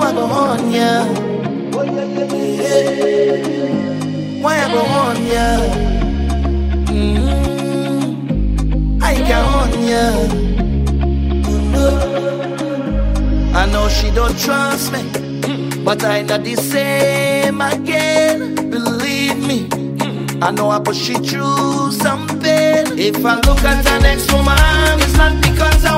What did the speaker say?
I go on ya? Why I go on ya? I can on ya. I know she don't trust me, but I not the same again. Believe me, I know I push she through something. If I look at the next woman, it's not because